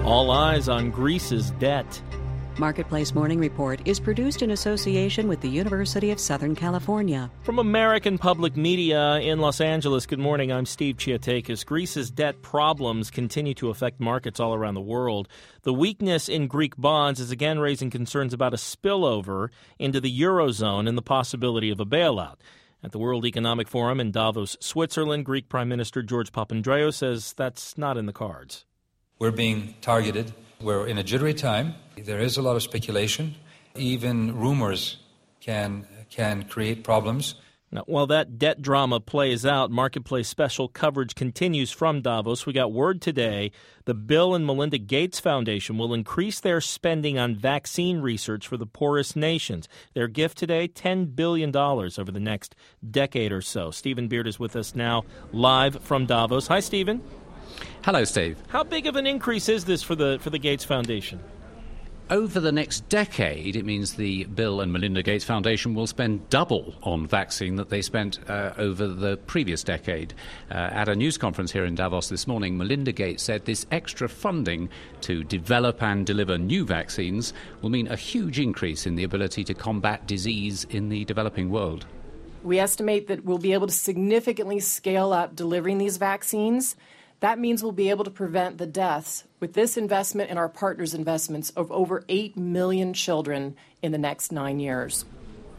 All eyes on Greece's debt. Marketplace Morning Report is produced in association with the University of Southern California. From American Public Media in Los Angeles, good morning. I'm Steve Chiatakis. Greece's debt problems continue to affect markets all around the world. The weakness in Greek bonds is again raising concerns about a spillover into the Eurozone and the possibility of a bailout. At the World Economic Forum in Davos, Switzerland, Greek Prime Minister George Papandreou says that's not in the cards. We're being targeted. We're in a jittery time. There is a lot of speculation. Even rumors can create problems. Now, while that debt drama plays out, Marketplace special coverage continues from Davos. We got word today the Bill and Melinda Gates Foundation will increase their spending on vaccine research for the poorest nations. Their gift today, $10 billion over the next decade or so. Stephen Beard is with us now, live from Davos. Hi, Stephen. Hello, Steve. How big of an increase is this for the Gates Foundation? Over the next decade, it means the Bill and Melinda Gates Foundation will spend double on vaccine that they spent over the previous decade. At a news conference here in Davos this morning, Melinda Gates said this extra funding to develop and deliver new vaccines will mean a huge increase in the ability to combat disease in the developing world. We estimate that we'll be able to significantly scale up delivering these vaccines. That means we'll be able to prevent the deaths with this investment and our partners' investments of over 8 million children in the next 9 years.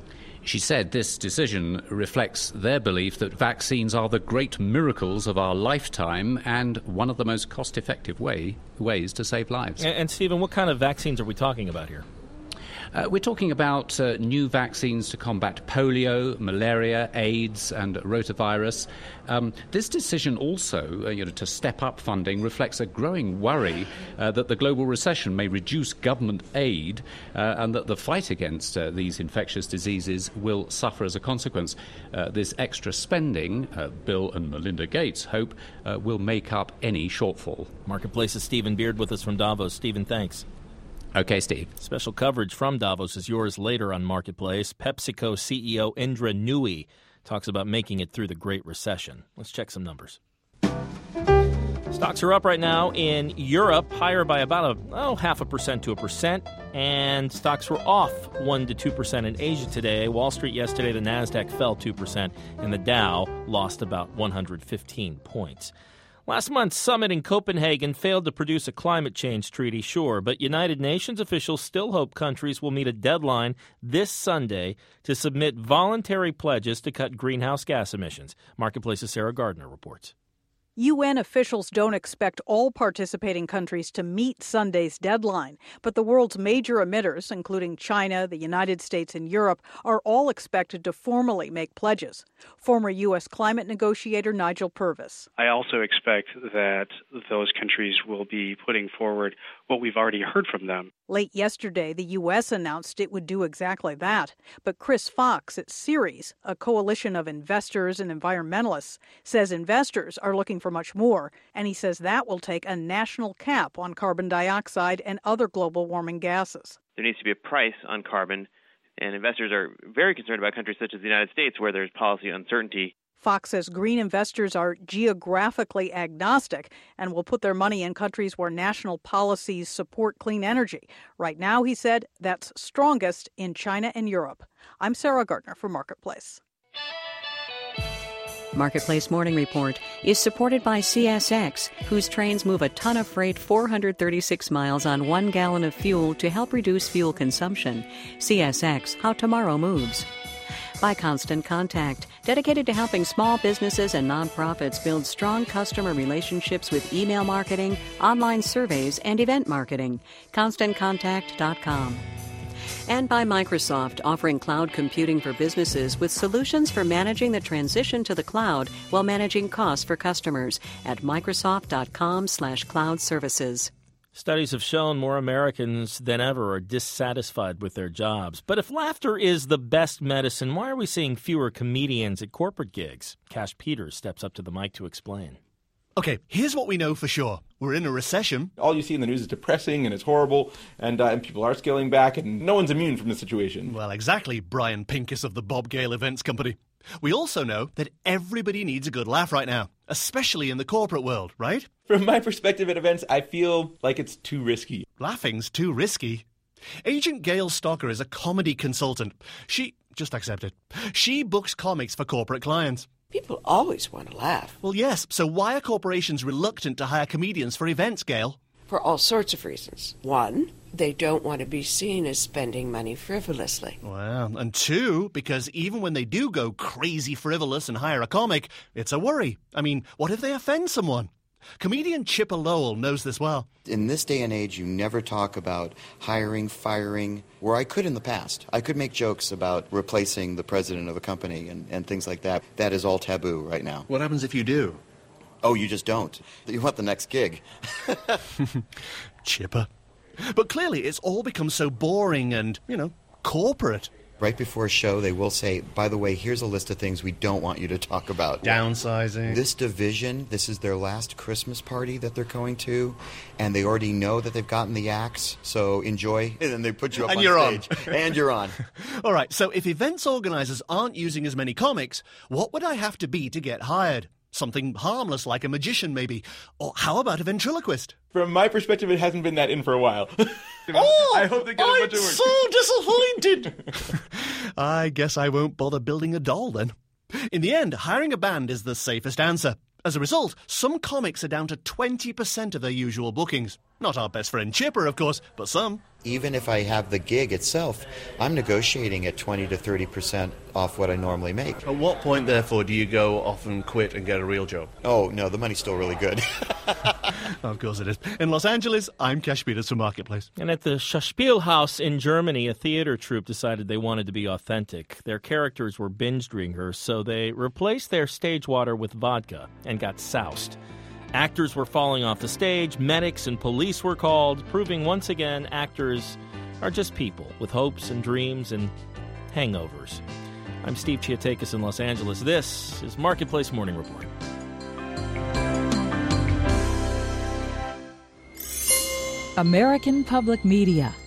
She said this decision reflects their belief that vaccines are the great miracles of our lifetime and one of the most cost-effective ways to save lives. And Stephen, what kind of vaccines are we talking about here? We're talking about new vaccines to combat polio, malaria, AIDS and rotavirus. This decision also, to step up funding, reflects a growing worry that the global recession may reduce government aid and that the fight against these infectious diseases will suffer as a consequence. This extra spending, Bill and Melinda Gates hope, will make up any shortfall. Marketplace's Stephen Beard with us from Davos. Stephen, thanks. Okay, Steve. Special coverage from Davos is yours later on Marketplace. PepsiCo CEO Indra Nooyi talks about making it through the Great Recession. Let's check some numbers. Stocks are up right now in Europe, higher by about 0.5% to 1%, and stocks were off 1% to 2% in Asia today. Wall Street yesterday, the Nasdaq fell 2%, and the Dow lost about 115 points. Last month's summit in Copenhagen failed to produce a climate change treaty, sure, but United Nations officials still hope countries will meet a deadline this Sunday to submit voluntary pledges to cut greenhouse gas emissions. Marketplace's Sarah Gardner reports. UN officials don't expect all participating countries to meet Sunday's deadline, but the world's major emitters, including China, the United States, and Europe, are all expected to formally make pledges. Former U.S. climate negotiator Nigel Purvis. I also expect that those countries will be putting forward what we've already heard from them. Late yesterday, the U.S. announced it would do exactly that. But Chris Fox at Ceres, a coalition of investors and environmentalists, says investors are looking for much more, and he says that will take a national cap on carbon dioxide and other global warming gases. There needs to be a price on carbon, and investors are very concerned about countries such as the United States where there's policy uncertainty. Fox says green investors are geographically agnostic and will put their money in countries where national policies support clean energy. Right now, he said, that's strongest in China and Europe. I'm Sarah Gardner for Marketplace. Marketplace Morning Report is supported by CSX, whose trains move a ton of freight 436 miles on 1 gallon of fuel to help reduce fuel consumption. CSX, how tomorrow moves. By Constant Contact, dedicated to helping small businesses and nonprofits build strong customer relationships with email marketing, online surveys, and event marketing. ConstantContact.com. And by Microsoft, offering cloud computing for businesses with solutions for managing the transition to the cloud while managing costs for customers at Microsoft.com/cloud services. Studies have shown more Americans than ever are dissatisfied with their jobs. But if laughter is the best medicine, why are we seeing fewer comedians at corporate gigs? Cash Peters steps up to the mic to explain. Okay, here's what we know for sure. We're in a recession. All you see in the news is depressing and it's horrible, and people are scaling back, and no one's immune from the situation. Well, exactly, Brian Pincus of the Bob Gale Events Company. We also know that everybody needs a good laugh right now, especially in the corporate world, right? From my perspective at events, I feel like it's too risky. Laughing's too risky. Agent Gail Stocker is a comedy consultant. Just accept it. She books comics for corporate clients. People always want to laugh. Well, yes, so why are corporations reluctant to hire comedians for events, Gail? For all sorts of reasons. One, they don't want to be seen as spending money frivolously. Well, and two, because even when they do go crazy frivolous and hire a comic, it's a worry. I mean, what if they offend someone? Comedian Chipper Lowell knows this well. In this day and age, you never talk about hiring, firing, where I could in the past. I could make jokes about replacing the president of a company and things like that. That is all taboo right now. What happens if you do? Oh, you just don't. You want the next gig. Chipper. But clearly it's all become so boring and, corporate. Right before a show, they will say, by the way, here's a list of things we don't want you to talk about. Downsizing. This division, this is their last Christmas party that they're going to, and they already know that they've gotten the axe, so enjoy. And then they put you up on stage. And you're on. All right, so if events organizers aren't using as many comics, what would I have to be to get hired? Something harmless like a magician, maybe. Or how about a ventriloquist? From my perspective, it hasn't been that in for a while. I hope they get a bunch of work. So disappointed. I guess I won't bother building a doll then. In the end, hiring a band is the safest answer. As a result, some comics are down to 20% of their usual bookings. Not our best friend Chipper, of course, but some. Even if I have the gig itself, I'm negotiating at 20 to 30% off what I normally make. At what point, therefore, do you go off and quit and get a real job? Oh, no, the money's still really good. Of course it is. In Los Angeles, I'm Cash Peters for Marketplace. And at the Schauspielhaus in Germany, a theater troupe decided they wanted to be authentic. Their characters were binge drinkers, so they replaced their stage water with vodka and got soused. Actors were falling off the stage, medics and police were called, proving once again actors are just people with hopes and dreams and hangovers. I'm Steve Chiatakis in Los Angeles. This is Marketplace Morning Report. American Public Media